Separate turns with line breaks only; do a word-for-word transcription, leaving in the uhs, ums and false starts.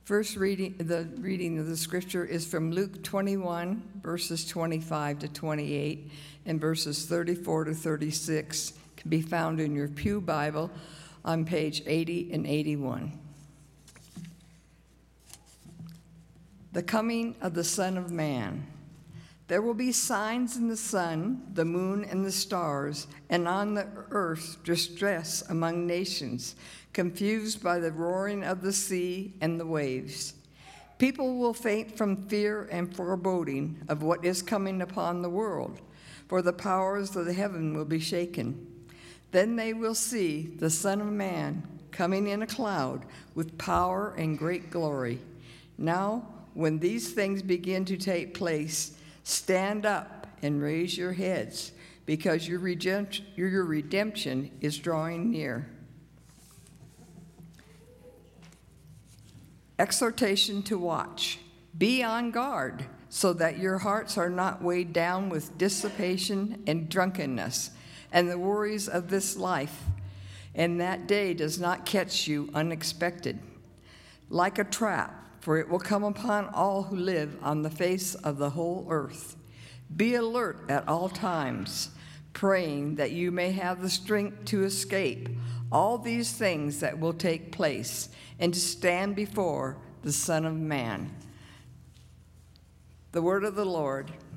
First reading, the reading of the scripture is from Luke twenty-one, verses twenty-five to twenty-eight, and verses thirty-four to thirty-six can be found in your Pew Bible on page eighty and eighty-one. The coming of the Son of Man. There will be signs in the sun, the moon, and the stars, and on the earth distress among nations, confused by the roaring of the sea and the waves. People will faint from fear and foreboding of what is coming upon the world, for the powers of the heaven will be shaken. Then they will see the Son of Man coming in a cloud with power and great glory. Now, when these things begin to take place, stand up and raise your heads, because your redemption, your redemption is drawing near. Exhortation to watch. Be on guard, so that your hearts are not weighed down with dissipation and drunkenness and the worries of this life, and that day does not catch you unexpected. Like a trap, for it will come upon all who live on the face of the whole earth. Be alert at all times, praying that you may have the strength to escape all these things that will take place and to stand before the Son of Man. The word of the Lord.